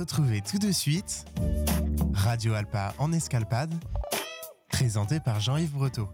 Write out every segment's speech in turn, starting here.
Retrouvez tout de suite Radio Alpa en escalpade, présenté par Jean-Yves Breteau.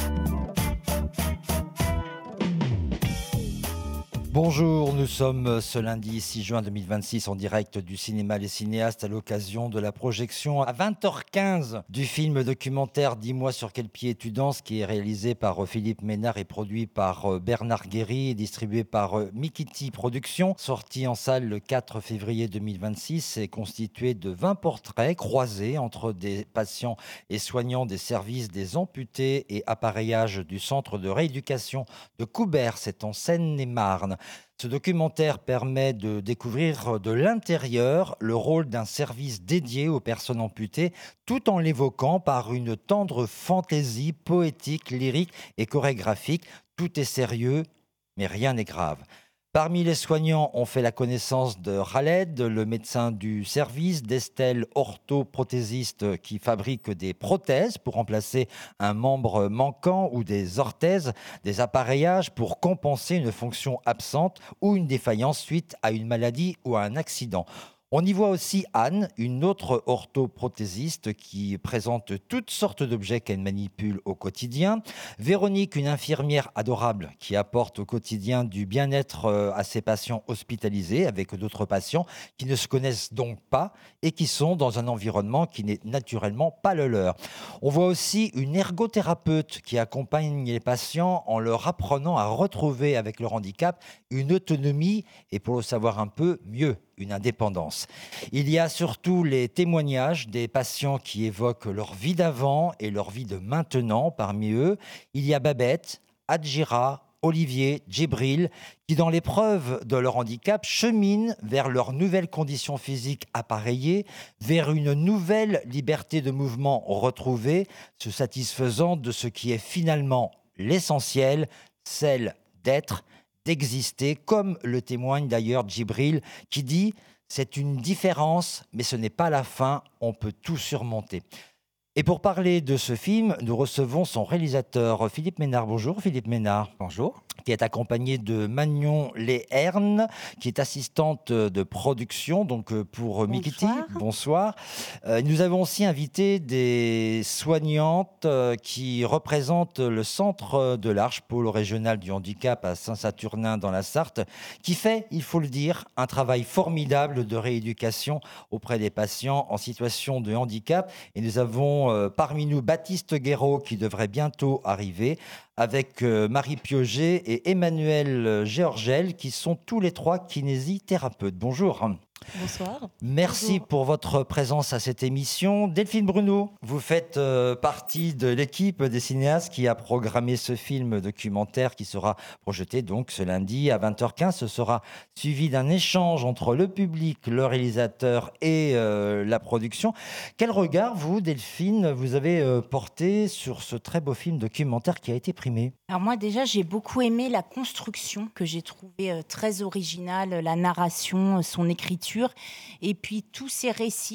Bonjour, nous sommes ce lundi 6 juin 2026 en direct du cinéma Les Cinéastes à l'occasion de la projection à 20h15 du film documentaire Dis-moi sur quel pied tu danses qui est réalisé par Philippe Ménard et produit par Bernard Guéry et distribué par Mikiti Productions. Sorti en salle le 4 février 2026 et constitué de 20 portraits croisés entre des patients et soignants des services des amputés et appareillage du centre de rééducation de Coubert, c'est en Seine-et-Marne. Ce documentaire permet de découvrir de l'intérieur le rôle d'un service dédié aux personnes amputées, tout en l'évoquant par une tendre fantaisie poétique, lyrique et chorégraphique. Tout est sérieux, mais rien n'est grave. Parmi les soignants, on fait la connaissance de Khaled, le médecin du service, d'Estelle, orthoprothésiste qui fabrique des prothèses pour remplacer un membre manquant ou des orthèses, des appareillages pour compenser une fonction absente ou une défaillance suite à une maladie ou à un accident. On y voit aussi Anne, une autre orthoprothésiste qui présente toutes sortes d'objets qu'elle manipule au quotidien. Véronique, une infirmière adorable qui apporte au quotidien du bien-être à ses patients hospitalisés avec d'autres patients qui ne se connaissent donc pas et qui sont dans un environnement qui n'est naturellement pas le leur. On voit aussi une ergothérapeute qui accompagne les patients en leur apprenant à retrouver avec leur handicap une autonomie et pour le savoir un peu mieux, une indépendance. Il y a surtout les témoignages des patients qui évoquent leur vie d'avant et leur vie de maintenant. Parmi eux, il y a Babette, Adjira, Olivier, Djibril, qui dans l'épreuve de leur handicap cheminent vers leurs nouvelles conditions physiques appareillées, vers une nouvelle liberté de mouvement retrouvée, se satisfaisant de ce qui est finalement l'essentiel, celle d'être, d'exister, comme le témoigne d'ailleurs Djibril, qui dit « c'est une différence, mais ce n'est pas la fin, on peut tout surmonter ». Et pour parler de ce film, nous recevons son réalisateur Philippe Ménard. Bonjour Philippe Ménard. Bonjour. Qui est accompagné de Magnon Léherne, qui est assistante de production donc pour Mikiti. Bonsoir. Nous avons aussi invité des soignantes qui représentent le centre de l'Arche, pôle régional du handicap à Saint-Saturnin dans la Sarthe, qui fait, il faut le dire, un travail formidable de rééducation auprès des patients en situation de handicap. Et nous avons parmi nous Baptiste Guéraud qui devrait bientôt arriver, avec Marie Piauget et Emmanuel Géorgel, qui sont tous les trois kinésithérapeutes. Bonjour. Bonsoir. Merci Bonjour. pour votre présence à cette émission. Delphine Bruno, vous faites partie de l'équipe des cinéastes qui a programmé ce film documentaire qui sera projeté donc ce lundi à 20h15. Ce sera suivi d'un échange entre le public, le réalisateur et la production. Quel regard, vous, Delphine, vous avez porté sur ce très beau film documentaire qui a été primé ? Alors moi déjà j'ai beaucoup aimé la construction que j'ai trouvée très originale, la narration, son écriture et puis tous ces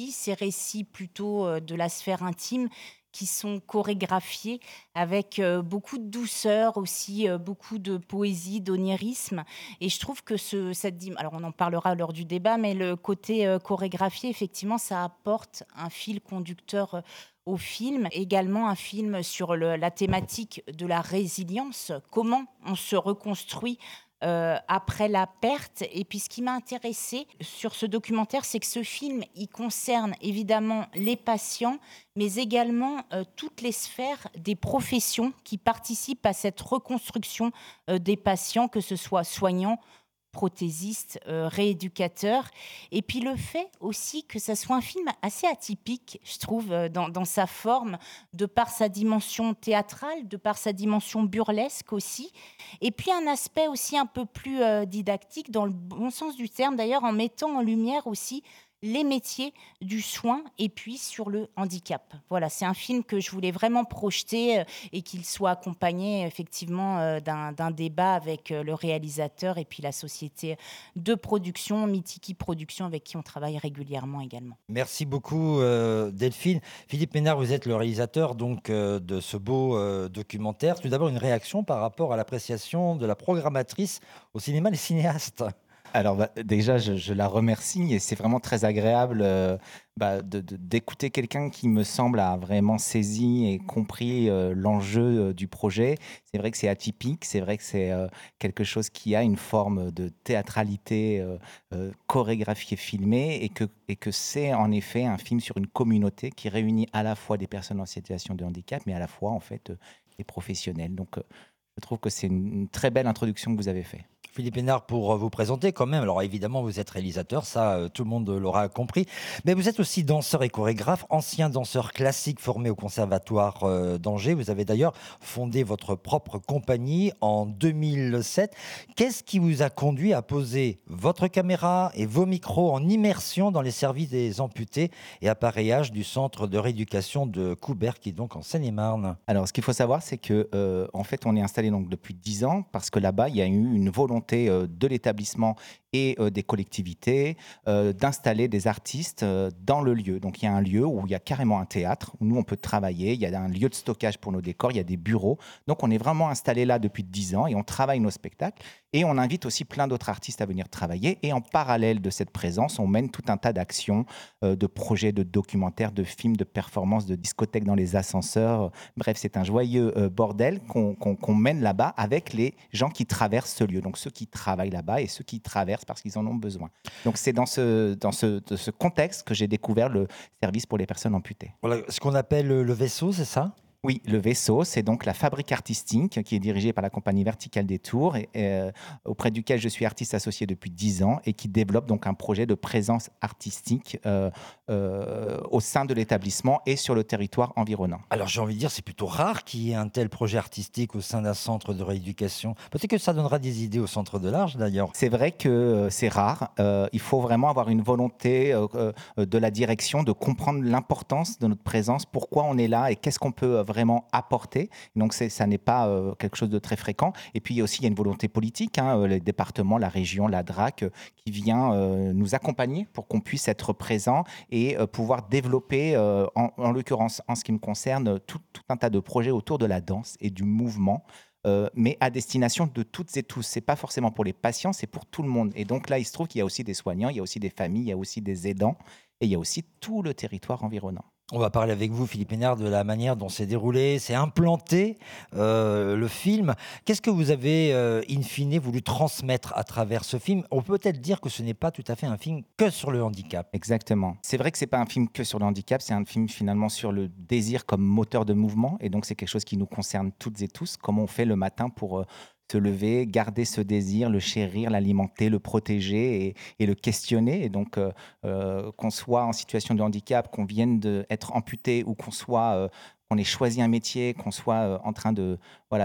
récits plutôt de la sphère intime qui sont chorégraphiés avec beaucoup de douceur aussi, beaucoup de poésie, d'onirisme. Et je trouve que alors on en parlera lors du débat, mais le côté chorégraphié, effectivement, ça apporte un fil conducteur au film. Également un film sur la thématique de la résilience, comment on se reconstruit après la perte. Et puis ce qui m'a intéressée sur ce documentaire, c'est que ce film, il concerne évidemment les patients, mais également toutes les sphères des professions qui participent à cette reconstruction des patients, que ce soit soignants, prothésiste, rééducateur. Et puis le fait aussi que ça soit un film assez atypique, je trouve, dans sa forme, de par sa dimension théâtrale, de par sa dimension burlesque aussi. Et puis un aspect aussi un peu plus didactique, dans le bon sens du terme d'ailleurs, en mettant en lumière aussi les métiers du soin et puis sur le handicap. Voilà, c'est un film que je voulais vraiment projeter et qu'il soit accompagné effectivement d'un débat avec le réalisateur et puis la société de production, Mitiki Productions, avec qui on travaille régulièrement également. Merci beaucoup Delphine. Philippe Ménard, vous êtes le réalisateur donc, de ce beau documentaire. Tout d'abord, une réaction par rapport à l'appréciation de la programmatrice au cinéma Les Cinéastes. Alors déjà, je la remercie et c'est vraiment très agréable d'écouter quelqu'un qui me semble a vraiment saisi et compris l'enjeu du projet. C'est vrai que c'est atypique, c'est vrai que c'est quelque chose qui a une forme de théâtralité chorégraphiée, filmée et que c'est en effet un film sur une communauté qui réunit à la fois des personnes en situation de handicap mais à la fois en fait des professionnels. Donc je trouve que c'est une très belle introduction que vous avez faite. Philippe Hénard, pour vous présenter quand même, alors évidemment vous êtes réalisateur, ça tout le monde l'aura compris, mais vous êtes aussi danseur et chorégraphe, ancien danseur classique formé au Conservatoire d'Angers. Vous avez d'ailleurs fondé votre propre compagnie en 2007. Qu'est-ce qui vous a conduit à poser votre caméra et vos micros en immersion dans les services des amputés et appareillage du centre de rééducation de Coubert, qui est donc en Seine-et-Marne? Alors, ce qu'il faut savoir, c'est que en fait, on est installé donc depuis 10 ans parce que là-bas, il y a eu une volonté de l'établissement et des collectivités d'installer des artistes dans le lieu. Donc, il y a un lieu où il y a carrément un théâtre, où nous, on peut travailler. Il y a un lieu de stockage pour nos décors, il y a des bureaux. Donc, on est vraiment installé là depuis 10 ans et on travaille nos spectacles. Et on invite aussi plein d'autres artistes à venir travailler. Et en parallèle de cette présence, on mène tout un tas d'actions, de projets, de documentaires, de films, de performances, de discothèques dans les ascenseurs. Bref, c'est un joyeux bordel qu'on mène là-bas avec les gens qui traversent ce lieu. Donc ceux qui travaillent là-bas et ceux qui traversent parce qu'ils en ont besoin. Donc c'est dans ce contexte que j'ai découvert le service pour les personnes amputées. Voilà, ce qu'on appelle le vaisseau, c'est ça? Oui, le vaisseau, c'est donc la fabrique artistique qui est dirigée par la compagnie Verticale des Tours, auprès duquel je suis artiste associé depuis 10 ans et qui développe donc un projet de présence artistique au sein de l'établissement et sur le territoire environnant. Alors j'ai envie de dire, c'est plutôt rare qu'il y ait un tel projet artistique au sein d'un centre de rééducation. Peut-être que ça donnera des idées au centre de l'Arche d'ailleurs. C'est vrai que c'est rare. Il faut vraiment avoir une volonté de la direction de comprendre l'importance de notre présence, pourquoi on est là et qu'est-ce qu'on peut vraiment apporter. Donc ça n'est pas quelque chose de très fréquent. Et puis aussi, il y a une volonté politique, les départements, la région, la DRAC, qui vient nous accompagner pour qu'on puisse être présent et pouvoir développer, en l'occurrence, en ce qui me concerne, tout un tas de projets autour de la danse et du mouvement. Mais à destination de toutes et tous. C'est pas forcément pour les patients, c'est pour tout le monde. Et donc là, il se trouve qu'il y a aussi des soignants, il y a aussi des familles, il y a aussi des aidants et il y a aussi tout le territoire environnant. On va parler avec vous, Philippe Hénard, de la manière dont s'est déroulé, s'est implanté le film. Qu'est-ce que vous avez, in fine, voulu transmettre à travers ce film? On peut peut-être dire que ce n'est pas tout à fait un film que sur le handicap. Exactement. C'est vrai que c'est pas un film que sur le handicap, c'est un film finalement sur le désir comme moteur de mouvement. Et donc c'est quelque chose qui nous concerne toutes et tous. Comment on fait le matin pour se lever, garder ce désir, le chérir, l'alimenter, le protéger et le questionner. Et donc, qu'on soit en situation de handicap, qu'on vienne d'être amputé ou qu'on ait choisi un métier, qu'on soit en train de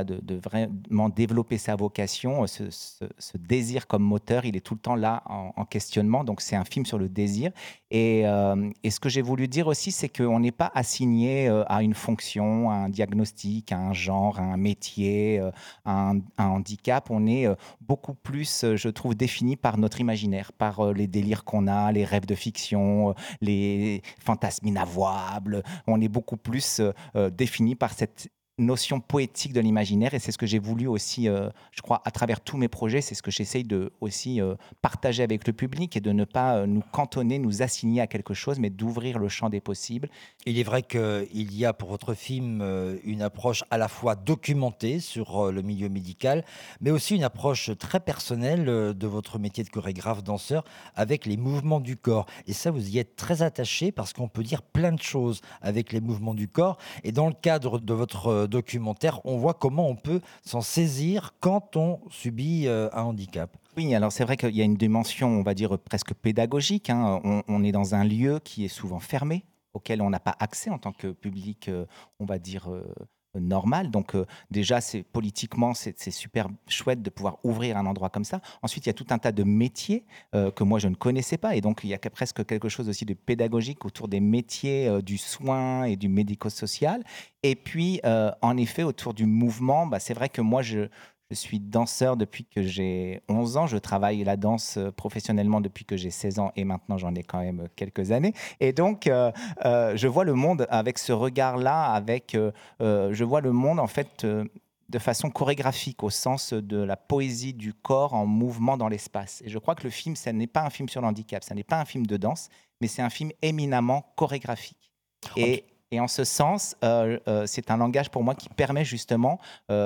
vraiment développer sa vocation, ce désir comme moteur, il est tout le temps là en questionnement. Donc, c'est un film sur le désir. Et ce que j'ai voulu dire aussi, c'est qu'on n'est pas assigné à une fonction, à un diagnostic, à un genre, à un métier, à un handicap. On est beaucoup plus, je trouve, défini par notre imaginaire, par les délires qu'on a, les rêves de fiction, les fantasmes inavouables. On est beaucoup plus défini par cette notion poétique de l'imaginaire et c'est ce que j'ai voulu aussi, je crois, à travers tous mes projets, c'est ce que j'essaye de aussi partager avec le public et de ne pas nous cantonner, nous assigner à quelque chose, mais d'ouvrir le champ des possibles. Il est vrai qu'il y a pour votre film une approche à la fois documentée sur le milieu médical, mais aussi une approche très personnelle de votre métier de chorégraphe, danseur, avec les mouvements du corps. Et ça, vous y êtes très attaché parce qu'on peut dire plein de choses avec les mouvements du corps. Et dans le cadre de votre documentaire, on voit comment on peut s'en saisir quand on subit un handicap. Oui, alors c'est vrai qu'il y a une dimension, on va dire, presque pédagogique. On est dans un lieu qui est souvent fermé, auquel on n'a pas accès en tant que public, on va dire, normal. Donc déjà, politiquement, c'est super chouette de pouvoir ouvrir un endroit comme ça. Ensuite, il y a tout un tas de métiers que moi, je ne connaissais pas. Et donc, il y a presque quelque chose aussi de pédagogique autour des métiers du soin et du médico-social. Et puis, en effet, autour du mouvement, c'est vrai que moi, je suis danseur depuis que j'ai 11 ans. Je travaille la danse professionnellement depuis que j'ai 16 ans et maintenant j'en ai quand même quelques années. Et donc, je vois le monde avec ce regard-là, je vois le monde en fait de façon chorégraphique, au sens de la poésie du corps en mouvement dans l'espace. Et je crois que le film, ce n'est pas un film sur le handicap, ce n'est pas un film de danse, mais c'est un film éminemment chorégraphique. Et en ce sens, c'est un langage pour moi qui permet justement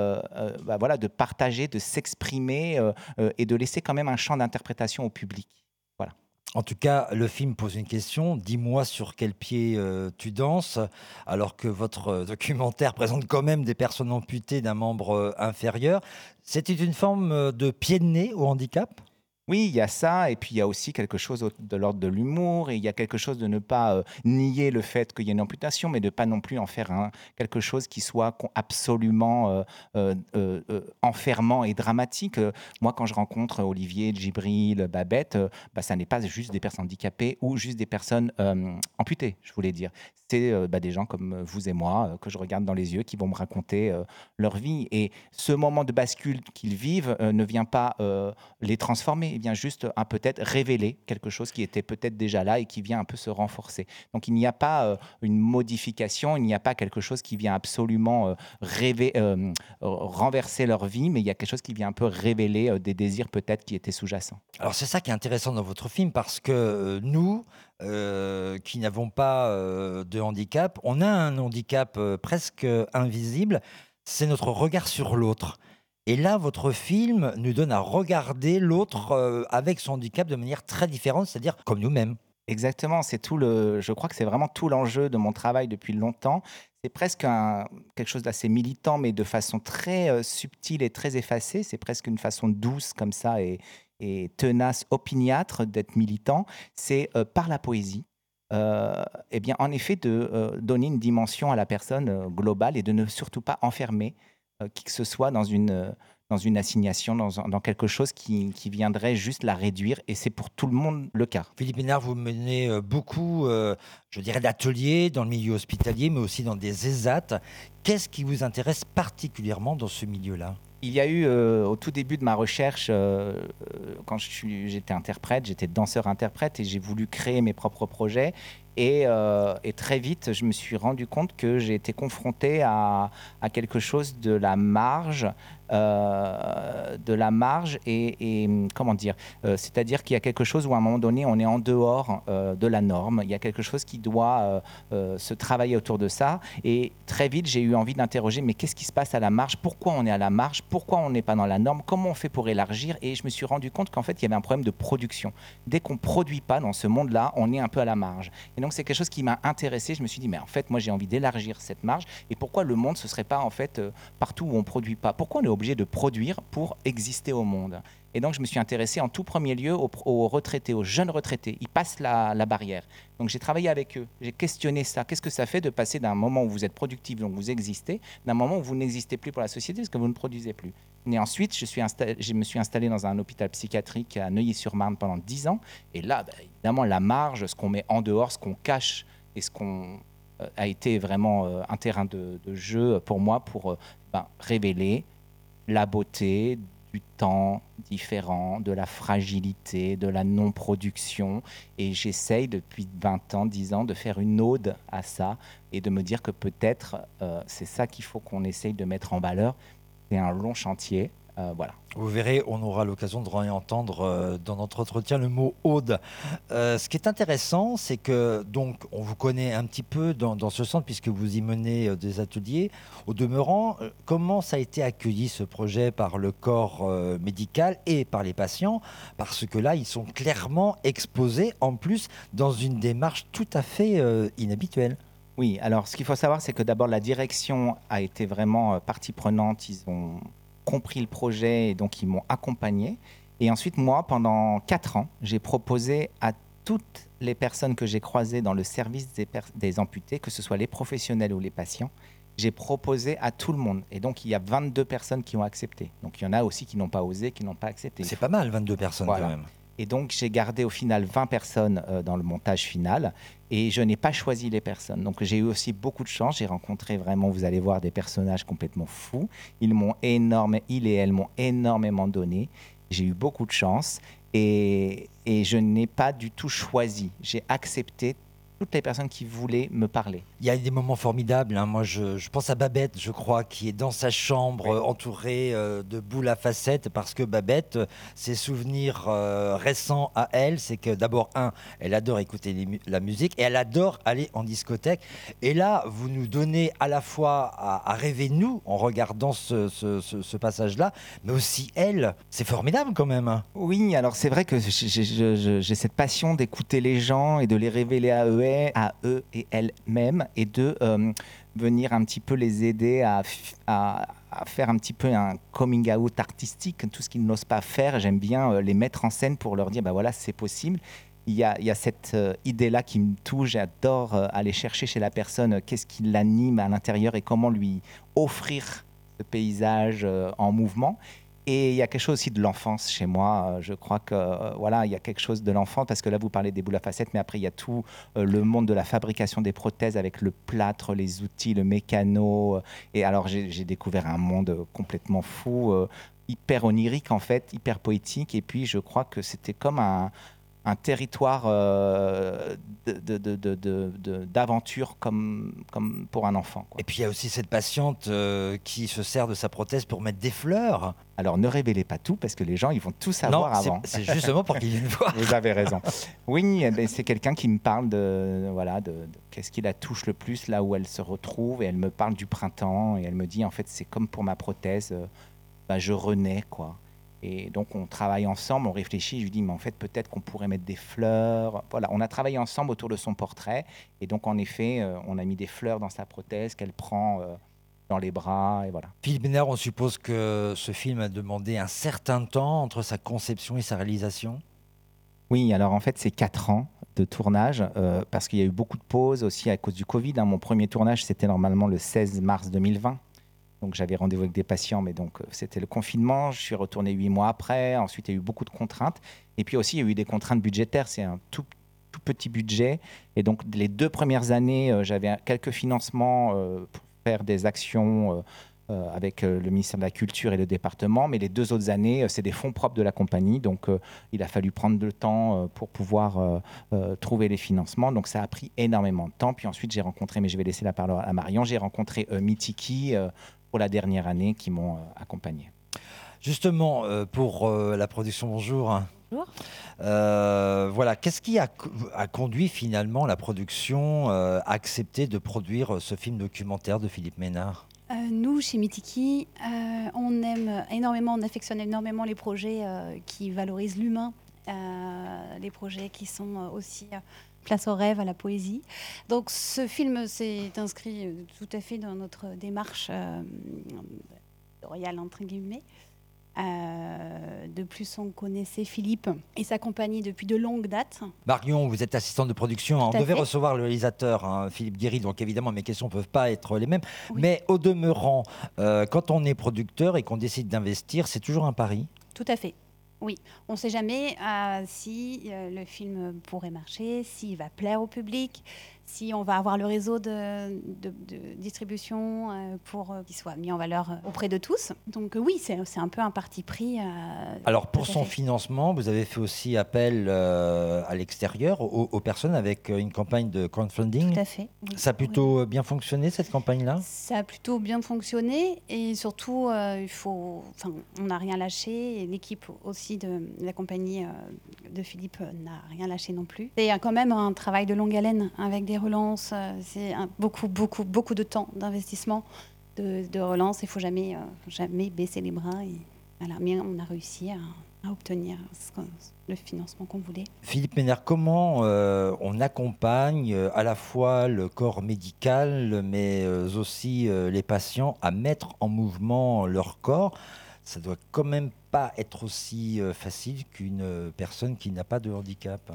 de partager, de s'exprimer et de laisser quand même un champ d'interprétation au public. Voilà. En tout cas, le film pose une question. Dis-moi sur quel pied tu danses, alors que votre documentaire présente quand même des personnes amputées d'un membre inférieur. C'était une forme de pied de nez au handicap ? Oui, il y a ça, et puis il y a aussi quelque chose de l'ordre de l'humour, et il y a quelque chose de ne pas nier le fait qu'il y a une amputation, mais de pas non plus en faire quelque chose qui soit absolument enfermant et dramatique. Moi, quand je rencontre Olivier, Djibril, Babette, ça n'est pas juste des personnes handicapées ou juste des personnes amputées, je voulais dire. C'est des gens comme vous et moi, que je regarde dans les yeux, qui vont me raconter leur vie. Et ce moment de bascule qu'ils vivent ne vient pas les transformer. Il vient juste peut-être révéler quelque chose qui était peut-être déjà là et qui vient un peu se renforcer. Donc il n'y a pas une modification, il n'y a pas quelque chose qui vient absolument renverser leur vie, mais il y a quelque chose qui vient un peu révéler des désirs peut-être qui étaient sous-jacents. Alors c'est ça qui est intéressant dans votre film, parce que nous, qui n'avons pas de handicap, on a un handicap presque invisible, c'est notre regard sur l'autre. Et là, votre film nous donne à regarder l'autre avec son handicap de manière très différente, c'est-à-dire comme nous-mêmes. Exactement, je crois que c'est vraiment tout l'enjeu de mon travail depuis longtemps. C'est presque quelque chose d'assez militant, mais de façon très subtile et très effacée. C'est presque une façon douce comme ça et tenace, opiniâtre d'être militant. C'est par la poésie. En effet, de donner une dimension à la personne globale et de ne surtout pas enfermer qui que ce soit dans une assignation, dans quelque chose qui viendrait juste la réduire, et c'est pour tout le monde le cas. Philippe Hénard, vous menez beaucoup, je dirais, d'ateliers dans le milieu hospitalier, mais aussi dans des ESAT. Qu'est-ce qui vous intéresse particulièrement dans ce milieu-là ? Il y a eu, au tout début de ma recherche, quand j'étais interprète, j'étais danseur-interprète, et j'ai voulu créer mes propres projets. Et très vite, je me suis rendu compte que j'ai été confronté à quelque chose de la marge, et comment dire, c'est-à-dire qu'il y a quelque chose où à un moment donné, on est en dehors de la norme. Il y a quelque chose qui doit se travailler autour de ça. Et très vite, j'ai eu envie d'interroger, mais qu'est-ce qui se passe à la marge ? Pourquoi on est à la marge ? Pourquoi on n'est pas dans la norme ? Comment on fait pour élargir ? Et je me suis rendu compte qu'en fait, il y avait un problème de production. Dès qu'on ne produit pas dans ce monde-là, on est un peu à la marge. Et donc, c'est quelque chose qui m'a intéressé. Je me suis dit, mais en fait, moi, j'ai envie d'élargir cette marge. Et pourquoi le monde, ce ne serait pas en fait partout où on ne produit pas ? Pourquoi on est obligé de produire pour exister au monde ? Et donc, je me suis intéressé en tout premier lieu aux retraités, aux jeunes retraités. Ils passent la barrière. Donc, j'ai travaillé avec eux. J'ai questionné ça. Qu'est-ce que ça fait de passer d'un moment où vous êtes productif, donc vous existez, d'un moment où vous n'existez plus pour la société parce que vous ne produisez plus ? Et ensuite, je me suis installé dans un hôpital psychiatrique à Neuilly-sur-Marne pendant 10 ans. Et là, évidemment, la marge, ce qu'on met en dehors, ce qu'on cache et ce qu'on a été vraiment un terrain de jeu pour moi pour révéler la beauté du temps différent, de la fragilité, de la non-production. Et j'essaye depuis 20 ans, 10 ans, de faire une ode à ça et de me dire que peut-être c'est ça qu'il faut qu'on essaye de mettre en valeur. C'est un long chantier. Voilà. Vous verrez, on aura l'occasion de réentendre dans notre entretien le mot ode. Ce qui est intéressant, c'est que donc on vous connaît un petit peu dans ce centre puisque vous y menez des ateliers. Au demeurant, comment ça a été accueilli ce projet par le corps médical et par les patients ? Parce que là, ils sont clairement exposés en plus dans une démarche tout à fait inhabituelle. Oui, alors ce qu'il faut savoir, c'est que d'abord la direction a été vraiment partie prenante. Ils ont compris le projet et donc ils m'ont accompagné. Et ensuite, moi, pendant 4 ans, j'ai proposé à toutes les personnes que j'ai croisées dans le service des amputés, que ce soit les professionnels ou les patients, j'ai proposé à tout le monde. Et donc, il y a 22 personnes qui ont accepté. Donc, il y en a aussi qui n'ont pas osé, qui n'ont pas accepté. C'est pas mal, 22 personnes voilà. Quand même. Et donc, j'ai gardé au final 20 personnes dans le montage final et je n'ai pas choisi les personnes. Donc, j'ai eu aussi beaucoup de chance. J'ai rencontré vraiment, vous allez voir, des personnages complètement fous. Ils et elles m'ont énormément donné. J'ai eu beaucoup de chance et je n'ai pas du tout choisi. J'ai accepté toutes les personnes qui voulaient me parler. Il y a des moments formidables. Moi, je pense à Babette, je crois, qui est dans sa chambre, entourée de boules à facettes, parce que Babette, ses souvenirs récents à elle, c'est que d'abord, elle adore écouter la musique et elle adore aller en discothèque. Et là, vous nous donnez à la fois à rêver, nous, en regardant ce passage-là, mais aussi elle. C'est formidable quand même. Oui, alors c'est vrai que j'ai cette passion d'écouter les gens et de les révéler à eux et elles-mêmes, et de venir un petit peu les aider à faire un petit peu un coming out artistique, tout ce qu'ils n'osent pas faire. J'aime bien les mettre en scène pour leur dire, voilà, c'est possible. Il y a cette idée-là qui me touche. J'adore aller chercher chez la personne qu'est-ce qui l'anime à l'intérieur et comment lui offrir ce paysage en mouvement. Et il y a quelque chose aussi de l'enfance chez moi. Je crois que voilà, il y a quelque chose de l'enfance, parce que là, vous parlez des boules à facettes, mais après, il y a tout le monde de la fabrication des prothèses avec le plâtre, les outils, le mécano. Et alors, j'ai découvert un monde complètement fou, hyper onirique en fait, hyper poétique. Et puis, je crois que c'était comme un territoire d'aventure comme pour un enfant, quoi. Et puis il y a aussi cette patiente qui se sert de sa prothèse pour mettre des fleurs. Alors ne révélez pas tout, parce que les gens ils vont tout savoir avant. C'est justement pour qu'ils viennent voir. Vous avez raison. Oui, c'est quelqu'un qui me parle de qu'est-ce qui la touche le plus là où elle se retrouve, et elle me parle du printemps et elle me dit en fait c'est comme pour ma prothèse, je renais, quoi. Et donc, on travaille ensemble, on réfléchit. Je lui dis, mais en fait, peut-être qu'on pourrait mettre des fleurs. Voilà, on a travaillé ensemble autour de son portrait. Et donc, en effet, on a mis des fleurs dans sa prothèse qu'elle prend dans les bras. Et voilà. Philippe Ménard, on suppose que ce film a demandé un certain temps entre sa conception et sa réalisation. Oui, alors en fait, c'est 4 ans de tournage, parce qu'il y a eu beaucoup de pauses aussi à cause du Covid. Mon premier tournage, c'était normalement le 16 mars 2020. Donc j'avais rendez-vous avec des patients, mais donc c'était le confinement. Je suis retourné 8 mois après. Ensuite, il y a eu beaucoup de contraintes. Et puis aussi, il y a eu des contraintes budgétaires. C'est un tout petit budget. Et donc, les 2 premières années, j'avais quelques financements pour faire des actions avec le ministère de la Culture et le département. Mais les 2 autres années, c'est des fonds propres de la compagnie. Donc, il a fallu prendre le temps pour pouvoir trouver les financements. Donc, ça a pris énormément de temps. Puis ensuite, j'ai rencontré, mais je vais laisser la parole à Marion, j'ai rencontré Mitiki pour la dernière année, qui m'ont accompagné. Justement, pour la production, bonjour. Bonjour. Voilà, qu'est-ce qui a conduit finalement la production à accepter de produire ce film documentaire de Philippe Ménard ? Nous, chez Mitiki, on aime énormément, on affectionne énormément les projets qui valorisent l'humain, les projets qui sont aussi place au rêve, à la poésie. Donc ce film s'est inscrit tout à fait dans notre démarche royale, entre guillemets. De plus, on connaissait Philippe et sa compagnie depuis de longues dates. Marion, vous êtes assistante de production. On devait recevoir le réalisateur, Philippe Guéry, donc évidemment mes questions ne peuvent pas être les mêmes. Oui. Mais au demeurant, quand on est producteur et qu'on décide d'investir, c'est toujours un pari. Tout à fait. Oui, on ne sait jamais si le film pourrait marcher, s'il va plaire au public, si on va avoir le réseau de distribution pour qu'il soit mis en valeur auprès de tous. Donc oui, c'est un peu un parti pris. Alors pour son financement, vous avez fait aussi appel à l'extérieur, aux personnes, avec une campagne de crowdfunding. Tout à fait. Oui. Ça a plutôt bien fonctionné, cette campagne-là ? Ça a plutôt bien fonctionné, et surtout, on n'a rien lâché, et l'équipe aussi de la compagnie de Philippe n'a rien lâché non plus. C'est quand même un travail de longue haleine avec des relances, c'est beaucoup de temps d'investissement, de relance. Il ne faut jamais baisser les bras. Et voilà. Mais on a réussi à obtenir le financement qu'on voulait. Philippe Ménard, comment on accompagne à la fois le corps médical, mais aussi les patients à mettre en mouvement leur corps ? Ça doit quand même pas être aussi facile qu'une personne qui n'a pas de handicap.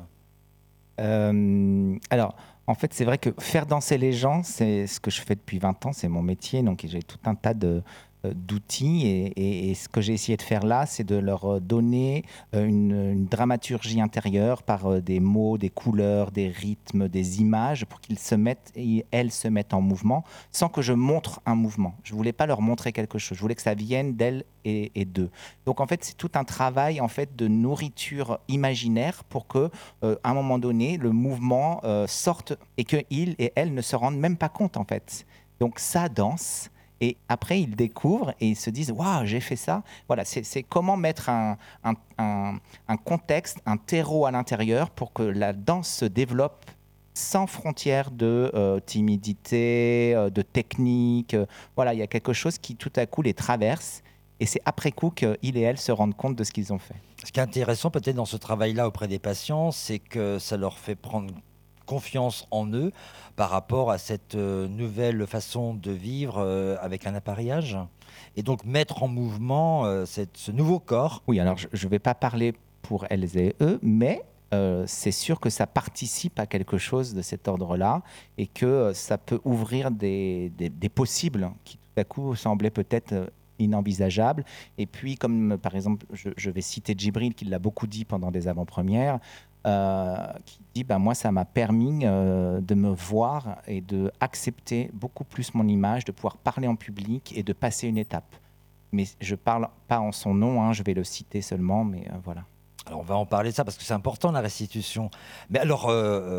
Alors, en fait, c'est vrai que faire danser les gens, c'est ce que je fais depuis 20 ans, c'est mon métier. Donc, j'ai tout un tas d'outils. Et ce que j'ai essayé de faire là, c'est de leur donner une dramaturgie intérieure par des mots, des couleurs, des rythmes, des images, pour qu'ils se mettent et elles se mettent en mouvement, sans que je montre un mouvement. Je ne voulais pas leur montrer quelque chose. Je voulais que ça vienne d'elles et d'eux. Donc en fait, c'est tout un travail en fait de nourriture imaginaire pour que, à un moment donné, le mouvement sorte et qu'ils et elles ne se rendent même pas compte en fait. Donc ça danse. Et après, ils découvrent et ils se disent « Waouh, j'ai fait ça !» Voilà, c'est comment mettre un contexte, un terreau à l'intérieur pour que la danse se développe sans frontières de timidité, de technique. Voilà, il y a quelque chose qui tout à coup les traverse. Et c'est après coup qu'ils et elles se rendent compte de ce qu'ils ont fait. Ce qui est intéressant peut-être dans ce travail-là auprès des patients, c'est que ça leur fait prendre confiance en eux par rapport à cette nouvelle façon de vivre avec un appareillage et donc mettre en mouvement ce nouveau corps. Oui, alors je ne vais pas parler pour elles et eux, mais c'est sûr que ça participe à quelque chose de cet ordre-là et que ça peut ouvrir des possibles qui tout à coup semblaient peut-être inenvisageables. Et puis, comme par exemple, je vais citer Djibril qui l'a beaucoup dit pendant des avant-premières, qui dit moi ça m'a permis de me voir et de accepter beaucoup plus mon image, de pouvoir parler en public et de passer une étape. Mais je parle pas en son nom, je vais le citer seulement, mais voilà. Alors on va en parler de ça parce que c'est important la restitution. Mais alors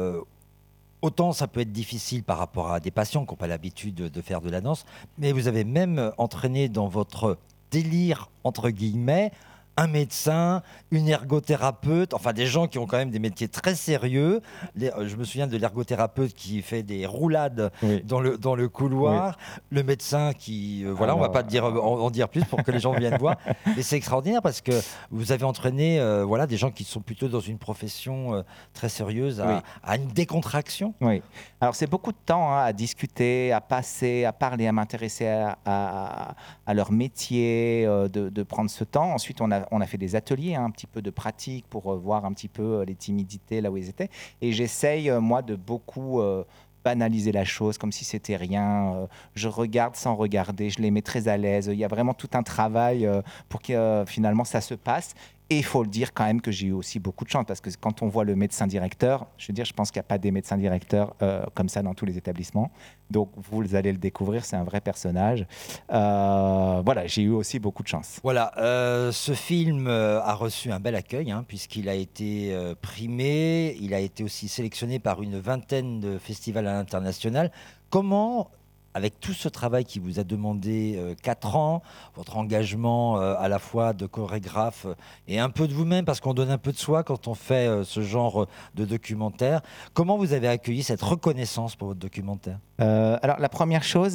autant ça peut être difficile par rapport à des patients qui n'ont pas l'habitude de faire de la danse, mais vous avez même entraîné dans votre délire entre guillemets un médecin, une ergothérapeute, enfin des gens qui ont quand même des métiers très sérieux. Je me souviens de l'ergothérapeute qui fait des roulades dans le couloir, le médecin qui... voilà, on ne va pas en dire plus pour que les gens viennent voir. Mais c'est extraordinaire parce que vous avez entraîné des gens qui sont plutôt dans une profession très sérieuse à une décontraction. Oui. Alors c'est beaucoup de temps à discuter, à passer, à parler, à m'intéresser à leur métier, de prendre ce temps. Ensuite, on a fait des ateliers, un petit peu de pratique pour voir un petit peu les timidités là où ils étaient. Et j'essaye, moi, de beaucoup banaliser la chose comme si c'était rien. Je regarde sans regarder, je les mets très à l'aise. Il y a vraiment tout un travail pour que finalement ça se passe. Et il faut le dire quand même que j'ai eu aussi beaucoup de chance parce que quand on voit le médecin directeur, je pense qu'il n'y a pas des médecins directeurs comme ça dans tous les établissements. Donc vous allez le découvrir, c'est un vrai personnage. Voilà, j'ai eu aussi beaucoup de chance. Voilà, ce film a reçu un bel accueil puisqu'il a été primé, il a été aussi sélectionné par une vingtaine de festivals à l'international. Comment, avec tout ce travail qui vous a demandé 4 ans, votre engagement à la fois de chorégraphe et un peu de vous-même, parce qu'on donne un peu de soi quand on fait ce genre de documentaire, comment vous avez accueilli cette reconnaissance pour votre documentaire ? Alors la première chose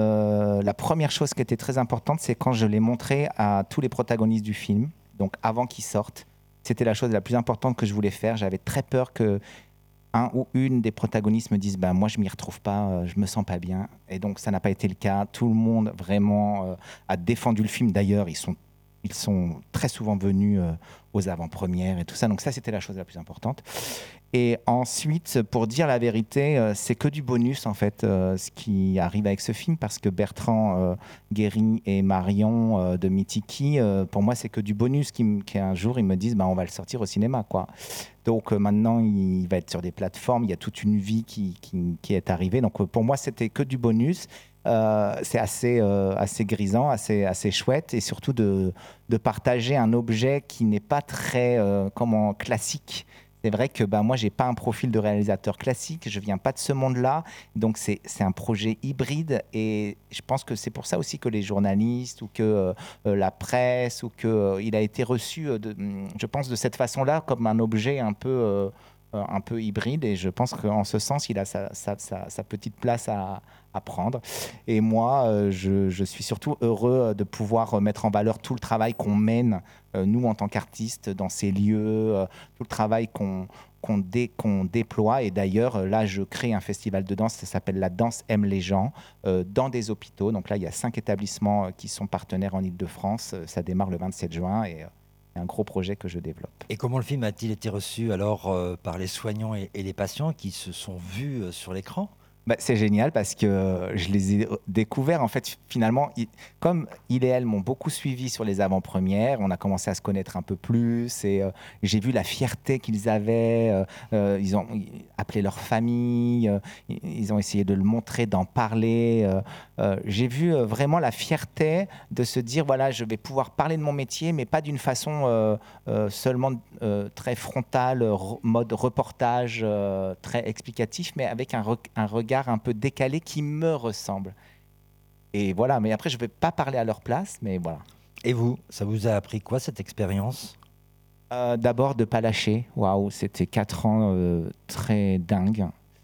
qui était très importante, c'est quand je l'ai montré à tous les protagonistes du film, donc avant qu'ils sortent. C'était la chose la plus importante que je voulais faire. J'avais très peur que un ou une des protagonistes me disent moi je m'y retrouve pas, je me sens pas bien, et donc ça n'a pas été le cas. Tout le monde vraiment a défendu le film. D'ailleurs ils sont très souvent venus aux avant-premières et tout ça, donc ça c'était la chose la plus importante. Et ensuite, pour dire la vérité, c'est que du bonus en fait ce qui arrive avec ce film, parce que Bertrand Guéry et Marion de Mitiki, pour moi c'est que du bonus qu'un jour ils me disent on va le sortir au cinéma quoi. Donc maintenant il va être sur des plateformes, il y a toute une vie qui est arrivée, donc pour moi c'était que du bonus. C'est assez grisant, assez chouette, et surtout de partager un objet qui n'est pas très classique. C'est vrai que moi, je n'ai pas un profil de réalisateur classique, je ne viens pas de ce monde-là, donc c'est un projet hybride, et je pense que c'est pour ça aussi que les journalistes ou que la presse, ou qu'il a été reçu, je pense, de cette façon-là, comme un objet un peu hybride, et je pense qu'en ce sens, il a sa petite place à prendre. Et moi, je suis surtout heureux de pouvoir mettre en valeur tout le travail qu'on mène, nous, en tant qu'artistes, dans ces lieux, tout le travail qu'on déploie. Et d'ailleurs, là, je crée un festival de danse, ça s'appelle La Danse aime les gens, dans des hôpitaux. Donc là, il y a 5 établissements qui sont partenaires en Île-de-France. Ça démarre le 27 juin, et un gros projet que je développe. Et comment le film a-t-il été reçu alors par les soignants et les patients qui se sont vus sur l'écran ? Bah, c'est génial parce que je les ai découverts. En fait, finalement, comme il et elle m'ont beaucoup suivi sur les avant-premières, on a commencé à se connaître un peu plus et j'ai vu la fierté qu'ils avaient. Ils ont appelé leur famille, ils ont essayé de le montrer, d'en parler. J'ai vu vraiment la fierté de se dire, voilà, je vais pouvoir parler de mon métier, mais pas d'une façon seulement très frontale, mode reportage, très explicatif, mais avec un regard un peu décalé qui me ressemble. Et voilà, mais après, je ne vais pas parler à leur place, mais voilà. Et vous, ça vous a appris quoi cette expérience ? D'abord, de ne pas lâcher. Waouh, c'était 4 ans très dingues.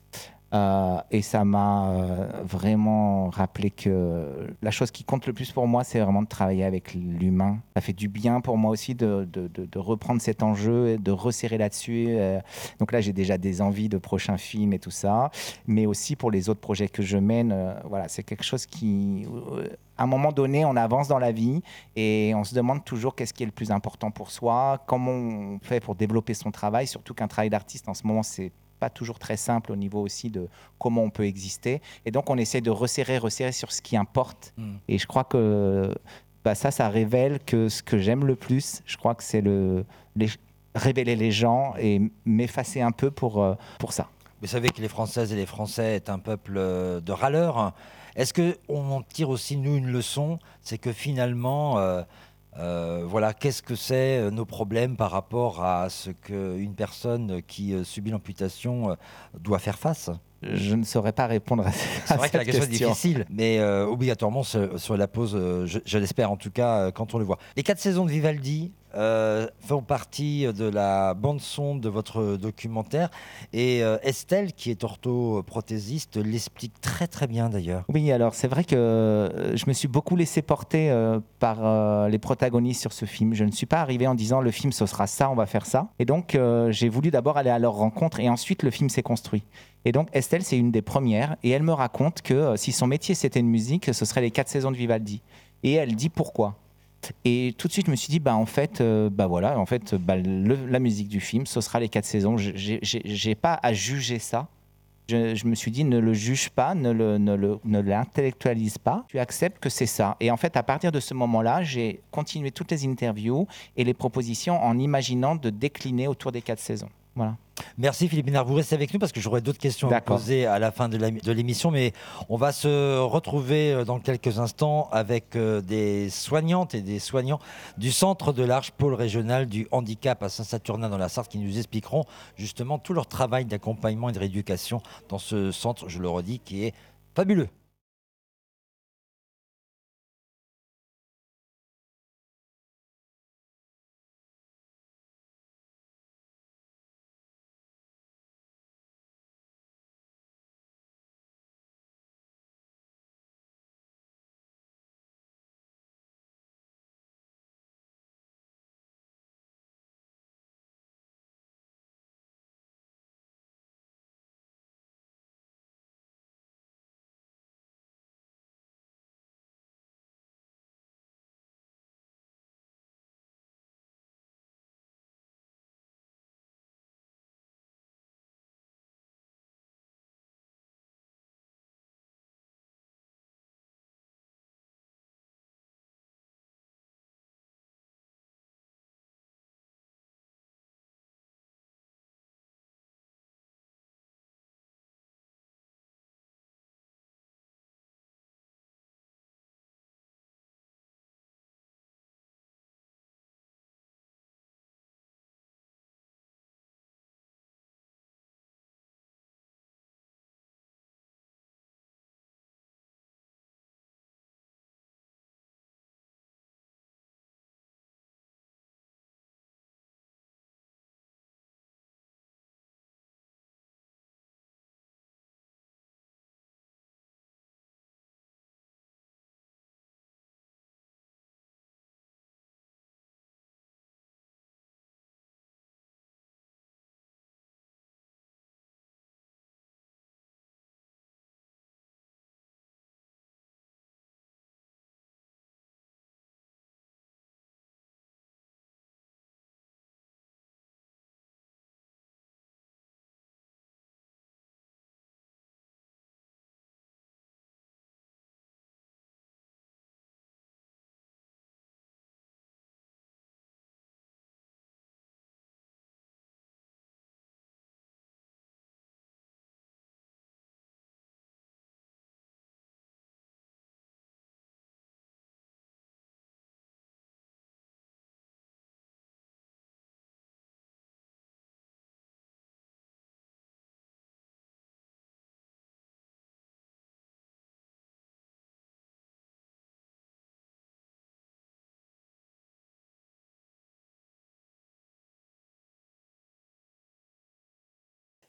Et ça m'a vraiment rappelé que la chose qui compte le plus pour moi, c'est vraiment de travailler avec l'humain. Ça fait du bien pour moi aussi de reprendre cet enjeu et de resserrer là-dessus. Donc là, j'ai déjà des envies de prochains films et tout ça. Mais aussi pour les autres projets que je mène, voilà, c'est quelque chose qui... à un moment donné, on avance dans la vie et on se demande toujours qu'est-ce qui est le plus important pour soi, comment on fait pour développer son travail, surtout qu'un travail d'artiste en ce moment, c'est pas toujours très simple au niveau aussi de comment on peut exister. Et donc, on essaie de resserrer sur ce qui importe. Et je crois que ça révèle que ce que j'aime le plus, je crois que c'est révéler les gens et m'effacer un peu pour ça. Vous savez que les Françaises et les Français est un peuple de râleurs. Est-ce qu'on en tire aussi, nous, une leçon ? C'est que finalement... voilà, qu'est-ce que c'est nos problèmes par rapport à ce qu'une personne qui subit l'amputation doit faire face ? Je ne saurais pas répondre à cette question. C'est vrai que la question est difficile, mais obligatoirement sur la pause, je l'espère en tout cas, quand on le voit. Les 4 saisons de Vivaldi font partie de la bande-son de votre documentaire. Et Estelle, qui est orthoprothésiste, l'explique très très bien d'ailleurs. Oui, alors c'est vrai que je me suis beaucoup laissé porter par les protagonistes sur ce film. Je ne suis pas arrivé en disant le film ce sera ça, on va faire ça. Et donc j'ai voulu d'abord aller à leur rencontre et ensuite le film s'est construit. Et donc Estelle, c'est une des premières et elle me raconte que si son métier c'était une musique, ce serait les 4 saisons de Vivaldi. Et elle dit pourquoi. Et tout de suite, je me suis dit, la musique du film, ce sera les 4 saisons. J'ai pas à juger ça. Je me suis dit, ne le juge pas, ne l'intellectualise pas. Tu acceptes que c'est ça. Et en fait, à partir de ce moment-là, j'ai continué toutes les interviews et les propositions en imaginant de décliner autour des 4 saisons. Voilà. Merci Philippe Ménard, vous restez avec nous parce que j'aurai d'autres questions à vous poser à la fin de l'émission, mais on va se retrouver dans quelques instants avec des soignantes et des soignants du Centre de l'Arche Pôle Régional du Handicap à Saint-Saturnin dans la Sarthe qui nous expliqueront justement tout leur travail d'accompagnement et de rééducation dans ce centre, je le redis, qui est fabuleux.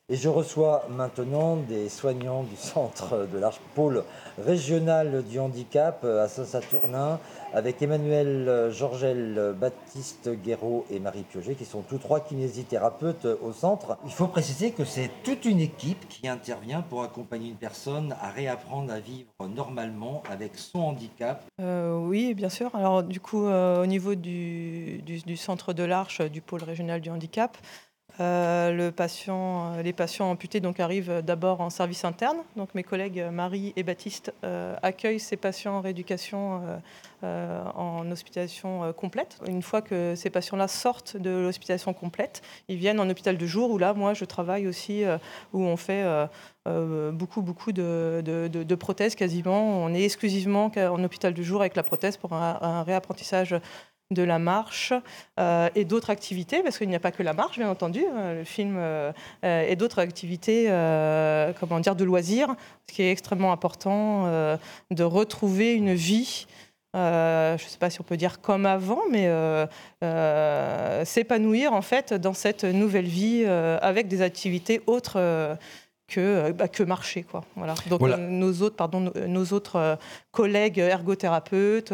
Et je reçois maintenant des soignants du centre de l'Arche, pôle régional du handicap à Saint-Saturnin, avec Emmanuel Georgel, Baptiste Guéraud et Marie Piauget, qui sont tous trois kinésithérapeutes au centre. Il faut préciser que c'est toute une équipe qui intervient pour accompagner une personne à réapprendre à vivre normalement avec son handicap. Oui, bien sûr. Alors du coup, au niveau du centre de l'Arche, du pôle régional du handicap, les patients amputés donc, arrivent d'abord en service interne. Donc, mes collègues Marie et Baptiste accueillent ces patients en rééducation en hospitalisation complète. Une fois que ces patients-là sortent de l'hospitalisation complète, ils viennent en hôpital de jour où là, moi, je travaille aussi, où on fait beaucoup de prothèses quasiment. On est exclusivement en hôpital de jour avec la prothèse pour un réapprentissage de la marche et d'autres activités, parce qu'il n'y a pas que la marche, bien entendu, le film et d'autres activités de loisirs, ce qui est extrêmement important, de retrouver une vie, je ne sais pas si on peut dire comme avant, mais s'épanouir en fait dans cette nouvelle vie avec des activités autres que marcher, quoi. Voilà. Donc voilà. Nos autres collègues ergothérapeutes,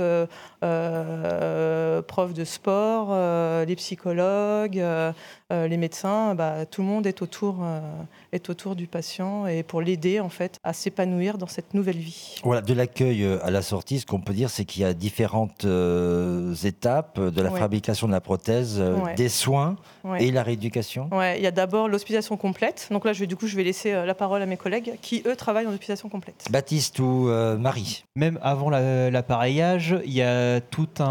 profs de sport, les psychologues, les médecins, tout le monde est autour du patient et pour l'aider en fait à s'épanouir dans cette nouvelle vie. Voilà, de l'accueil à la sortie, ce qu'on peut dire, c'est qu'il y a différentes étapes de la fabrication de la prothèse, des soins et la rééducation. Ouais, il y a d'abord l'hospitalisation complète. Donc là, je vais laisser la parole à mes collègues qui, eux, travaillent en hospitalisation complète. Baptiste ou Marie? Même avant l'appareillage, il y a toute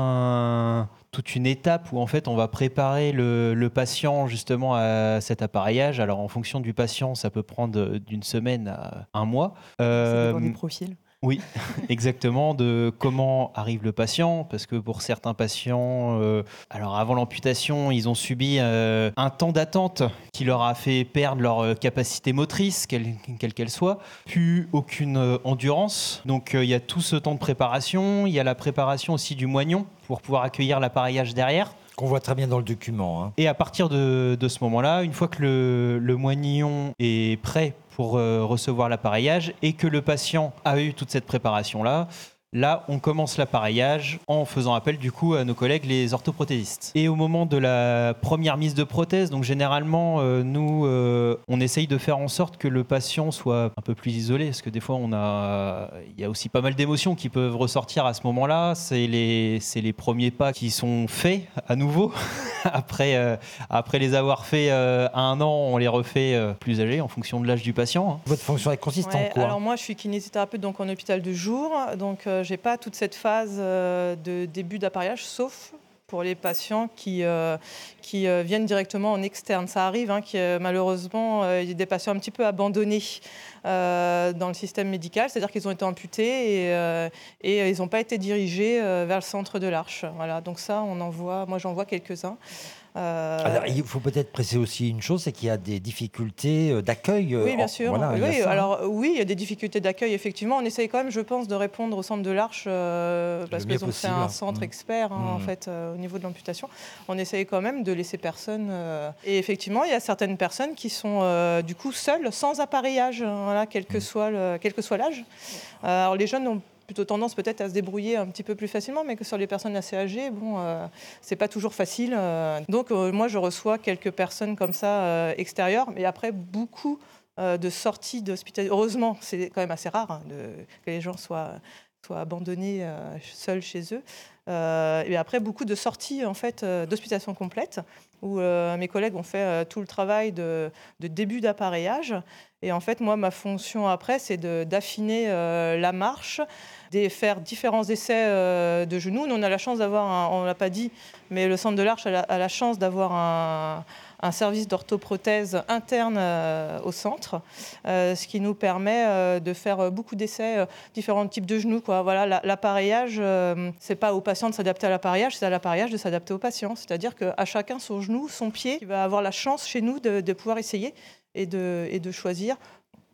une étape où en fait on va préparer le patient justement à cet appareillage. Alors en fonction du patient, ça peut prendre d'une semaine à un mois. Ça dépend des profils. Oui, exactement, de comment arrive le patient, parce que pour certains patients, alors avant l'amputation, ils ont subi un temps d'attente qui leur a fait perdre leur capacité motrice, quelle qu'elle soit, plus aucune endurance. Donc il y a tout ce temps de préparation, il y a la préparation aussi du moignon pour pouvoir accueillir l'appareillage derrière. Qu'on voit très bien dans le document. Hein. Et à partir de ce moment-là, une fois que le moignon est prêt pour recevoir l'appareillage et que le patient a eu toute cette préparation-là, là, on commence l'appareillage en faisant appel du coup à nos collègues les orthoprothésistes. Et au moment de la première mise de prothèse, donc généralement, nous, on essaye de faire en sorte que le patient soit un peu plus isolé, parce que des fois, il y a aussi pas mal d'émotions qui peuvent ressortir à ce moment-là. C'est les premiers pas qui sont faits à nouveau. Après les avoir faits à 1 an, on les refait plus âgés en fonction de l'âge du patient. Hein. Votre fonction, elle consiste en quoi? Alors moi, je suis kinésithérapeute donc en hôpital de jour, donc j'ai pas toute cette phase de début d'appareillage, sauf pour les patients qui viennent directement en externe. Ça arrive, malheureusement, il y a des patients un petit peu abandonnés dans le système médical, c'est-à-dire qu'ils ont été amputés et ils n'ont pas été dirigés vers le centre de l'Arche. Voilà, donc ça, moi j'en vois quelques-uns. Alors, il faut peut-être préciser aussi une chose, c'est qu'il y a des difficultés d'accueil. Oui, bien sûr. Voilà, il y a des difficultés d'accueil, effectivement. On essaye quand même, je pense, de répondre au centre de l'Arche, parce qu'ils ont fait un centre expert, en fait, au niveau de l'amputation. On essaye quand même de laisser personne. Et effectivement, il y a certaines personnes qui sont, du coup, seules, sans appareillage, quel que soit l'âge. Alors, les jeunes ont plutôt tendance peut-être à se débrouiller un petit peu plus facilement, mais que sur les personnes assez âgées, c'est pas toujours facile. Donc moi, je reçois quelques personnes comme ça extérieures, mais après beaucoup de sorties d'hospitalisation. Heureusement, c'est quand même assez rare que les gens soient abandonnés seuls chez eux. Et après, beaucoup de sorties en fait, d'hospitalisation complète, où mes collègues ont fait tout le travail de début d'appareillage. Et en fait, moi, ma fonction après, c'est d'affiner la marche, de faire différents essais de genoux. Nous, on a la chance d'avoir, on ne l'a pas dit, mais le centre de l'Arche a la chance d'avoir un service d'orthoprothèse interne au centre, ce qui nous permet de faire beaucoup d'essais, différents types de genoux. Voilà, l'appareillage, c'est pas au patient de s'adapter à l'appareillage, c'est à l'appareillage de s'adapter au patient. C'est-à-dire qu'à chacun son genou, son pied, il va avoir la chance chez nous de pouvoir essayer et de choisir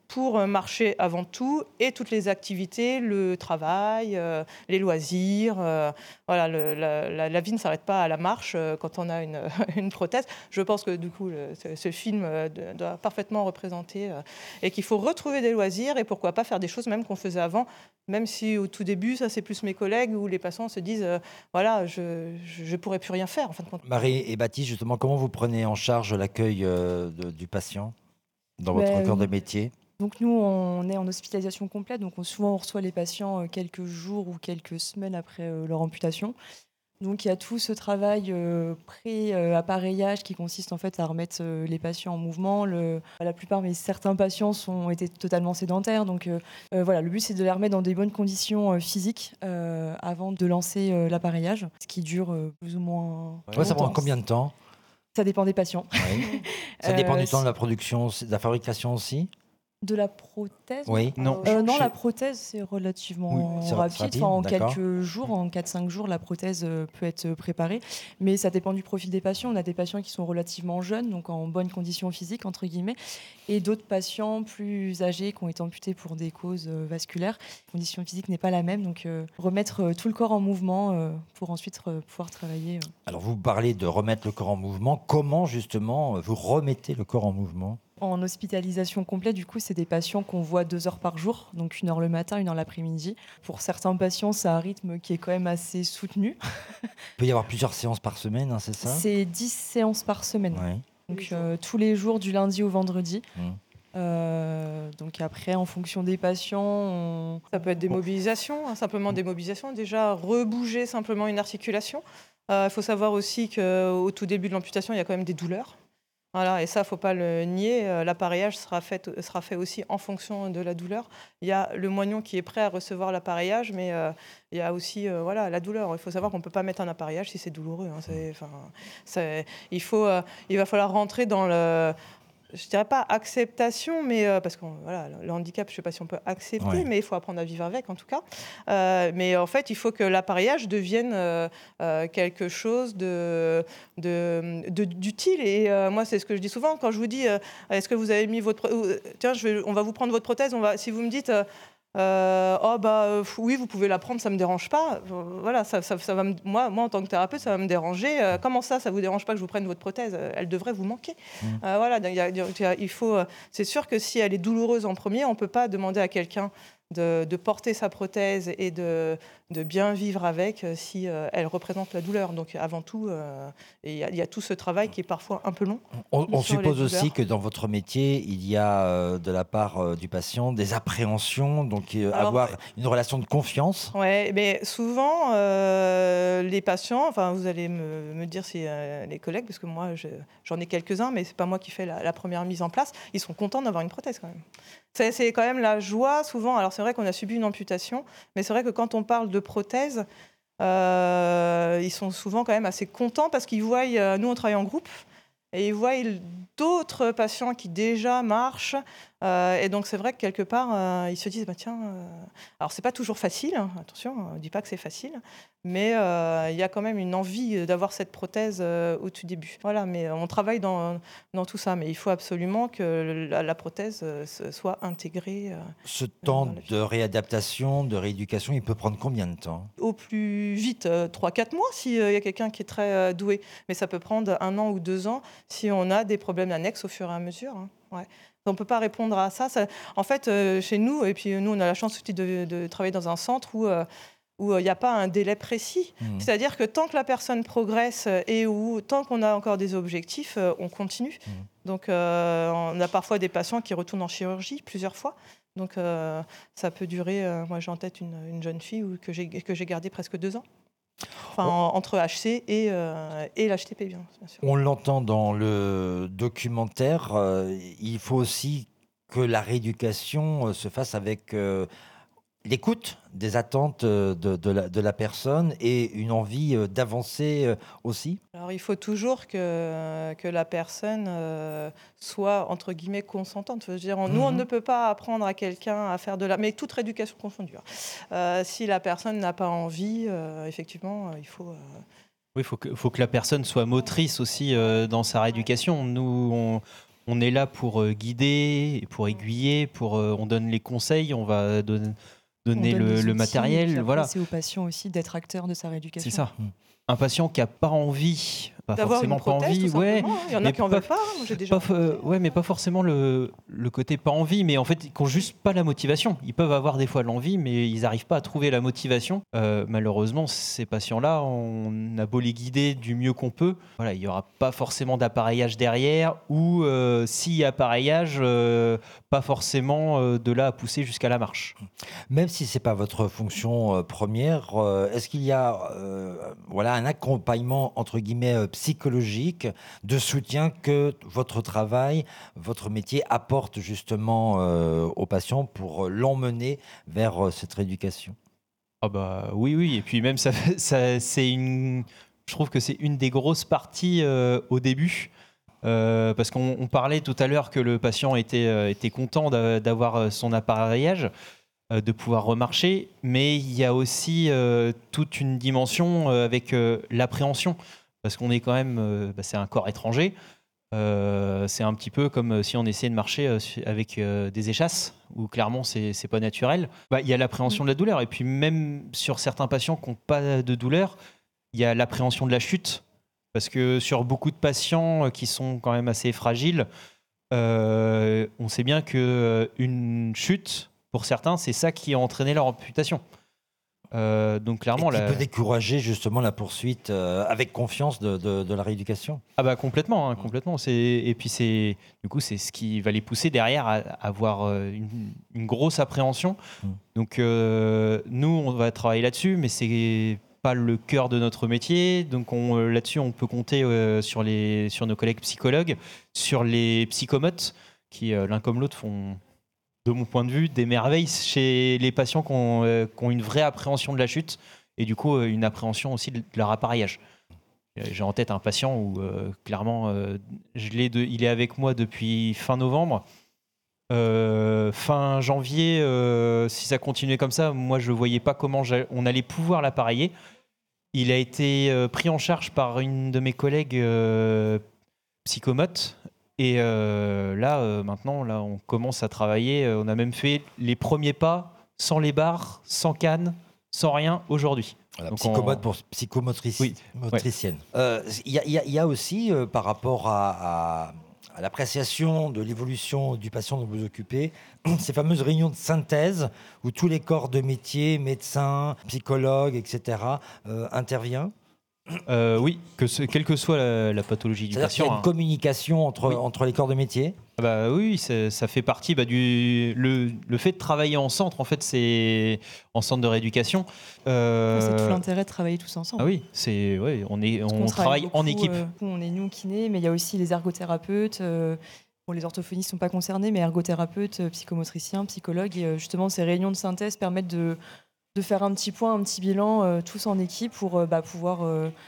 pour marcher avant tout, et toutes les activités, le travail, les loisirs. Voilà, la vie ne s'arrête pas à la marche quand on a une prothèse. Je pense que du coup, ce film doit parfaitement représenter et qu'il faut retrouver des loisirs et pourquoi pas faire des choses même qu'on faisait avant, même si au tout début, ça c'est plus mes collègues où les patients se disent voilà, je ne pourrais plus rien faire en fin de compte. Marie et Baptiste, justement, comment vous prenez en charge l'accueil du patient dans votre corps de métier ? Donc nous, on est en hospitalisation complète, donc souvent on reçoit les patients quelques jours ou quelques semaines après leur amputation. Donc il y a tout ce travail pré-appareillage qui consiste en fait à remettre les patients en mouvement. La plupart, mais certains patients ont été totalement sédentaires, donc voilà, le but c'est de les remettre dans des bonnes conditions physiques avant de lancer l'appareillage, ce qui dure plus ou moins. Ça prend combien de temps ? Ça dépend des patients. Oui. Ça dépend du temps de la production, de la fabrication aussi ? De la prothèse ? Oui. Non, la prothèse, c'est relativement rapide. En quelques jours, en 4-5 jours, la prothèse peut être préparée. Mais ça dépend du profil des patients. On a des patients qui sont relativement jeunes, donc en bonne condition physique, entre guillemets, et d'autres patients plus âgés qui ont été amputés pour des causes vasculaires. La condition physique n'est pas la même, donc remettre tout le corps en mouvement pour ensuite pouvoir travailler. Alors, vous parlez de remettre le corps en mouvement. Comment, justement, vous remettez le corps en mouvement ? En hospitalisation complète, du coup, c'est des patients qu'on voit 2 heures par jour, donc 1 heure le matin, 1 heure l'après-midi. Pour certains patients, c'est un rythme qui est quand même assez soutenu. Il peut y avoir plusieurs séances par semaine, hein, c'est ça ? C'est 10 séances par semaine. Ouais. Donc tous les jours, du lundi au vendredi. Donc après, en fonction des patients... Ça peut être des mobilisations, simplement des mobilisations. Déjà, rebouger simplement une articulation. Il faut savoir aussi qu'au tout début de l'amputation, il y a quand même des douleurs. Voilà, et ça, il ne faut pas le nier. L'appareillage sera fait aussi en fonction de la douleur. Il y a le moignon qui est prêt à recevoir l'appareillage, mais il y a aussi la douleur. Il faut savoir qu'on ne peut pas mettre un appareillage si c'est douloureux. Il va falloir rentrer dans le... Je ne dirais pas acceptation, mais parce que le handicap, je ne sais pas si on peut accepter, mais il faut apprendre à vivre avec en tout cas. Mais en fait, il faut que l'appareillage devienne quelque chose d'utile. Et moi, c'est ce que je dis souvent quand je vous dis est-ce que vous avez mis votre... Tiens, on va vous prendre votre prothèse. Si vous me dites... oui, vous pouvez la prendre, ça me dérange pas. Voilà, ça va moi, en tant que thérapeute, ça va me déranger. Comment ça vous dérange pas que je vous prenne votre prothèse ? Elle devrait vous manquer. Voilà, il faut. C'est sûr que si elle est douloureuse en premier, on peut pas demander à quelqu'un de porter sa prothèse et de bien vivre avec si elle représente la douleur. Donc avant tout, il y a tout ce travail qui est parfois un peu long. On suppose aussi que dans votre métier, il y a de la part du patient des appréhensions, donc avoir une relation de confiance. Oui, mais souvent, les patients, vous allez me dire si les collègues, parce que moi j'en ai quelques-uns, mais ce n'est pas moi qui fais la première mise en place, ils sont contents d'avoir une prothèse quand même. C'est quand même la joie souvent. Alors c'est vrai qu'on a subi une amputation, mais c'est vrai que quand on parle de prothèse, ils sont souvent quand même assez contents parce qu'ils voient, nous on travaille en groupe, et ils voient d'autres patients qui déjà marchent. Et donc c'est vrai que quelque part, ils se disent, alors c'est pas toujours facile, hein, attention, on ne dit pas que c'est facile, mais il y a quand même une envie d'avoir cette prothèse au tout début. Voilà, mais on travaille dans tout ça, mais il faut absolument que la prothèse soit intégrée. Ce temps de réadaptation, de rééducation, il peut prendre combien de temps ? Au plus vite, 3-4 mois s'il y a quelqu'un qui est très doué, mais ça peut prendre 1 an ou 2 ans si on a des problèmes annexes au fur et à mesure. Hein. Ouais. On ne peut pas répondre à ça. En fait, chez nous, et puis nous, on a la chance aussi de travailler dans un centre où il n'y a pas un délai précis. C'est-à-dire que tant que la personne progresse et tant qu'on a encore des objectifs, on continue. Donc, on a parfois des patients qui retournent en chirurgie plusieurs fois. Donc, ça peut durer... moi, j'ai en tête une jeune fille que j'ai gardée presque 2 ans. Entre HC et l'HTP, bien sûr. On l'entend dans le documentaire, il faut aussi que la rééducation se fasse avec l'écoute des attentes de la personne et une envie d'avancer aussi. Alors, il faut toujours que la personne soit, entre guillemets, consentante. Je veux dire, nous, on ne peut pas apprendre à quelqu'un à faire mais toute rééducation confondue. Si la personne n'a pas envie, effectivement, il faut... Oui, il faut que la personne soit motrice aussi dans sa rééducation. Nous, On est là pour guider, pour aiguiller, on donne les conseils, on va donner le matériel. Puis après, voilà. c'est au patient aussi d'être acteur de sa rééducation. C'est ça. Un patient qui n'a pas envie, d'avoir forcément une prothèse, pas envie, ouais. Il y en a qui en veulent pas. Moi, j'ai déjà. Mais pas forcément le côté pas envie, mais en fait, qui n'ont juste pas la motivation. Ils peuvent avoir des fois l'envie, mais ils n'arrivent pas à trouver la motivation. Malheureusement, ces patients-là, on a beau les guider du mieux qu'on peut. Voilà, il n'y aura pas forcément d'appareillage derrière, ou s'il y a appareillage, pas forcément de là à pousser jusqu'à la marche. Même si ce n'est pas votre fonction première, est-ce qu'il y a un accompagnement entre guillemets psychologique de soutien que votre travail, votre métier apporte justement aux patients pour l'emmener vers cette rééducation? Ah bah oui, et puis même ça je trouve que c'est une des grosses parties au début. Parce qu'on parlait tout à l'heure que le patient était content d'avoir son appareillage, de pouvoir remarcher, mais il y a aussi toute une dimension avec l'appréhension, parce qu'on est quand même, c'est un corps étranger, c'est un petit peu comme si on essayait de marcher avec des échasses, où clairement c'est pas naturel. Il y a l'appréhension de la douleur, et puis même sur certains patients qui n'ont pas de douleur, il y a l'appréhension de la chute, parce que sur beaucoup de patients qui sont quand même assez fragiles, on sait bien qu'une chute, pour certains, c'est ça qui a entraîné leur amputation. Donc clairement, et qui peut décourager justement la poursuite avec confiance de la rééducation. Ah bah complètement. Et puis c'est ce qui va les pousser derrière à avoir une grosse appréhension. Donc nous, on va travailler là-dessus, mais c'est pas le cœur de notre métier. Donc là-dessus, on peut compter sur nos collègues psychologues, sur les psychomotes qui l'un comme l'autre font, de mon point de vue, des merveilles chez les patients qui ont une vraie appréhension de la chute et du coup une appréhension aussi de leur appareillage. J'ai en tête un patient où clairement il est avec moi depuis fin novembre. Fin janvier, si ça continuait comme ça, moi je ne voyais pas comment on allait pouvoir l'appareiller. Il a été pris en charge par une de mes collègues psychomotes. Et maintenant, on commence à travailler. On a même fait les premiers pas sans les barres, sans canne, sans rien aujourd'hui. Voilà, psychomote pour psychomotricienne. Il y a aussi, par rapport à l'appréciation de l'évolution du patient dont vous vous occupez, ces fameuses réunions de synthèse où tous les corps de métier, médecins, psychologues, etc., interviennent. Oui, quelle que soit la pathologie du patient. Il y a une communication entre les corps de métier. Oui, ça fait partie le fait de travailler en centre, en fait, c'est en centre de rééducation. C'est tout l'intérêt de travailler tous ensemble. Ah oui, on travaille beaucoup, en équipe. On est nous kinés, mais il y a aussi les ergothérapeutes. Les orthophonistes ne sont pas concernés, mais ergothérapeutes, psychomotriciens, psychologues. Et justement, ces réunions de synthèse permettent de faire un petit point, un petit bilan, tous en équipe pour pouvoir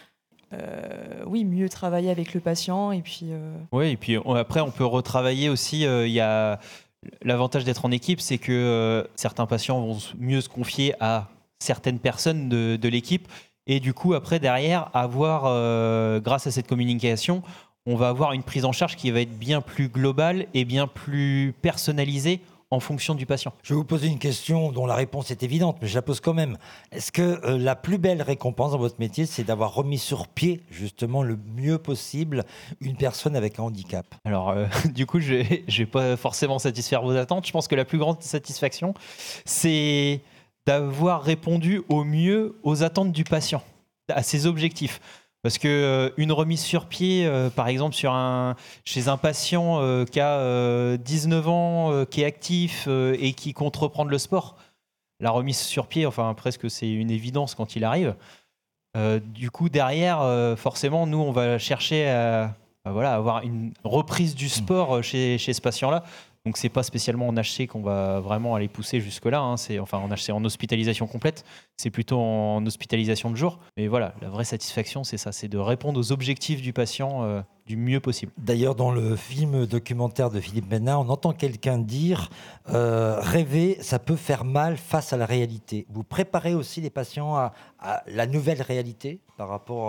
mieux travailler avec le patient. Et puis, Oui, et puis après, on peut retravailler aussi. Il y a l'avantage d'être en équipe, c'est que certains patients vont mieux se confier à certaines personnes de l'équipe. Et du coup, après, derrière, grâce à cette communication, on va avoir une prise en charge qui va être bien plus globale et bien plus personnalisée en fonction du patient. Je vais vous poser une question dont la réponse est évidente, mais je la pose quand même. Est-ce que la plus belle récompense dans votre métier, c'est d'avoir remis sur pied, justement, le mieux possible, une personne avec un handicap? Alors, du coup, je vais pas forcément satisfaire vos attentes. Je pense que la plus grande satisfaction, c'est d'avoir répondu au mieux aux attentes du patient, à ses objectifs. Parce qu'une remise sur pied, par exemple, chez un patient qui a 19 ans, qui est actif et qui compte reprendre le sport, la remise sur pied, presque c'est une évidence quand il arrive. Du coup, derrière, forcément, nous, on va chercher à avoir une reprise du sport chez ce patient-là. Donc, c'est pas spécialement en HC qu'on va vraiment aller pousser jusque-là. En HC, en hospitalisation complète. C'est plutôt en hospitalisation de jour. Mais voilà, la vraie satisfaction, c'est ça. C'est de répondre aux objectifs du patient du mieux possible. D'ailleurs, dans le film documentaire de Philippe Ménard, on entend quelqu'un dire rêver, ça peut faire mal face à la réalité. Vous préparez aussi les patients à la nouvelle réalité par rapport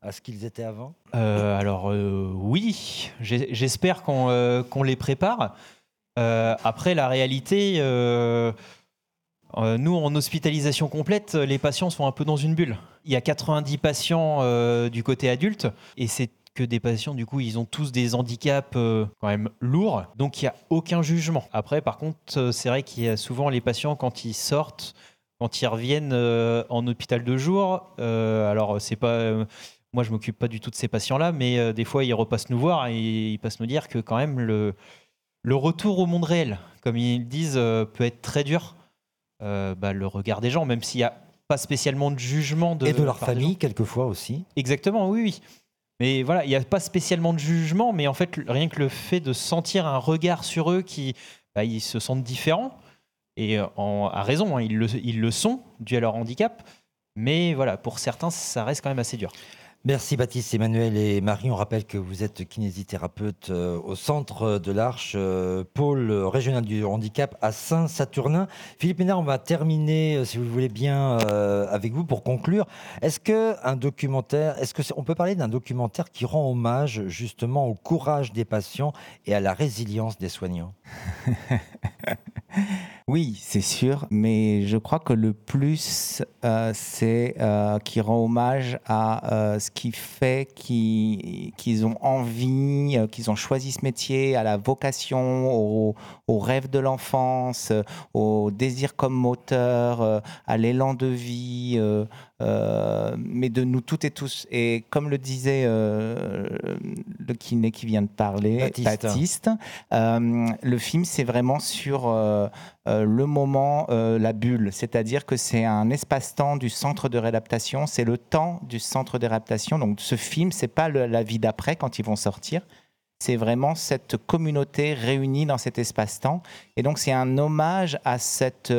à ce qu'ils étaient avant ? Alors oui, j'espère qu'on les prépare. Après, la réalité, nous, en hospitalisation complète, les patients sont un peu dans une bulle. Il y a 90 patients du côté adulte, et c'est que des patients, du coup, ils ont tous des handicaps quand même lourds, donc il n'y a aucun jugement. Après, par contre, c'est vrai qu'il y a souvent les patients, quand ils sortent, quand ils reviennent en hôpital de jour, alors c'est pas... moi, je ne m'occupe pas du tout de ces patients-là, mais des fois, ils repassent nous voir et ils passent nous dire que quand même, le retour au monde réel, comme ils disent, peut être très dur. Le regard des gens, même s'il n'y a pas spécialement de jugement et de leur famille quelquefois aussi. Exactement, oui. Mais voilà, il n'y a pas spécialement de jugement, mais en fait, rien que le fait de sentir un regard sur eux qui, ils se sentent différents, et à raison, hein, ils le sont, dû à leur handicap, mais voilà, pour certains, ça reste quand même assez dur. Merci Baptiste, Emmanuel et Marie. On rappelle que vous êtes kinésithérapeute au Centre de l'Arche, pôle régional du handicap à Saint-Saturnin. Philippe Ménard, on va terminer, si vous le voulez bien, avec vous pour conclure. Est-ce qu'on peut parler d'un documentaire qui rend hommage justement au courage des patients et à la résilience des soignants ? Oui, c'est sûr, mais je crois que le plus, c'est qui rend hommage à ce qui fait qu'ils ont envie, qu'ils ont choisi ce métier, à la vocation, au rêve de l'enfance, au désir comme moteur, à l'élan de vie, mais de nous toutes et tous. Et comme le disait le kiné qui vient de parler, Baptiste, le film, c'est vraiment sur le moment, la bulle, c'est-à-dire que c'est un espace-temps du centre de réadaptation, c'est le temps du centre de réadaptation. Donc ce film, c'est pas la vie d'après quand ils vont sortir, c'est vraiment cette communauté réunie dans cet espace-temps. Et donc c'est un hommage à cette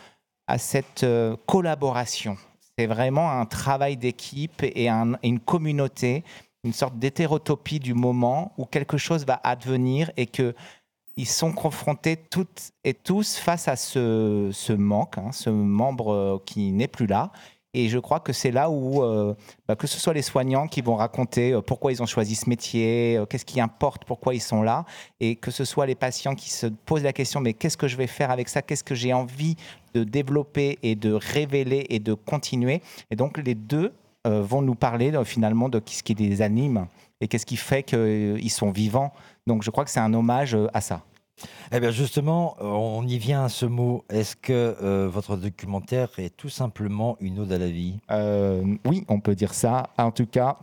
collaboration. C'est vraiment un travail d'équipe et une communauté, une sorte d'hétérotopie du moment où quelque chose va advenir et qu'ils sont confrontés toutes et tous face à ce manque, ce membre qui n'est plus là. Et je crois que c'est là où, que ce soit les soignants qui vont raconter pourquoi ils ont choisi ce métier, qu'est-ce qui importe, pourquoi ils sont là, et que ce soit les patients qui se posent la question, mais qu'est-ce que je vais faire avec ça, qu'est-ce que j'ai envie de développer et de révéler et de continuer. Et donc les deux vont nous parler finalement de ce qui les anime et qu'est-ce qui fait qu'ils sont vivants. Donc je crois que c'est un hommage à ça. Eh bien justement, on y vient à ce mot. Est-ce que votre documentaire est tout simplement une ode à la vie ? Oui, on peut dire ça. En tout cas,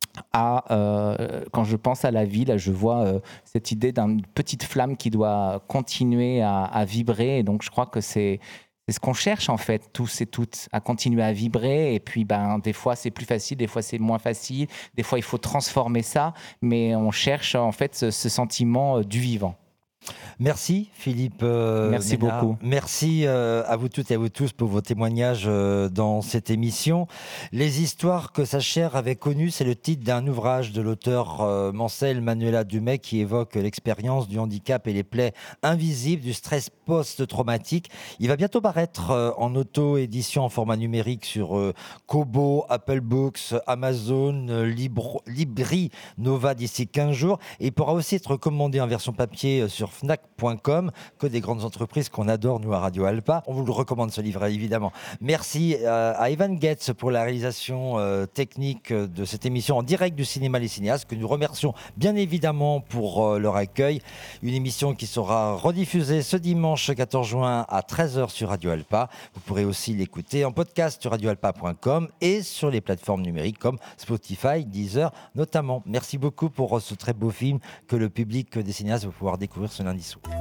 quand je pense à la vie, là, je vois cette idée d'une petite flamme qui doit continuer à vibrer. Et donc je crois que c'est ce qu'on cherche en fait, tous et toutes, à continuer à vibrer. Et puis des fois c'est plus facile, des fois c'est moins facile, des fois il faut transformer ça, mais on cherche en fait ce sentiment du vivant. Merci Philippe. Merci Ménard. beaucoup. Merci à vous toutes et à vous tous pour vos témoignages dans cette émission. Les histoires que sa chair avait connues, c'est le titre d'un ouvrage de l'auteur Mancel Manuela Dumay qui évoque l'expérience du handicap et les plaies invisibles du stress post-traumatique. Il va bientôt paraître en auto-édition en format numérique sur Kobo, Apple Books, Amazon, Libri, Nova d'ici 15 jours. Et il pourra aussi être commandé en version papier sur Fnac.com, que des grandes entreprises qu'on adore, nous, à Radio Alpa. On vous le recommande, ce livre, évidemment. Merci à Evan Getz pour la réalisation technique de cette émission en direct du cinéma Les Cinéastes, que nous remercions bien évidemment pour leur accueil. Une émission qui sera rediffusée ce dimanche 14 juin à 13h sur Radio Alpa. Vous pourrez aussi l'écouter en podcast sur radioalpa.com et sur les plateformes numériques comme Spotify, Deezer notamment. Merci beaucoup pour ce très beau film que le public des cinéastes va pouvoir découvrir ce lundi soir.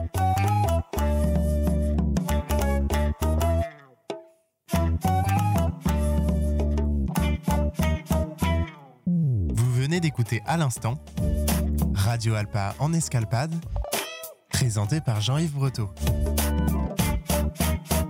Vous venez d'écouter à l'instant Radio Alpa en escalpade, présenté par Jean-Yves Breteau.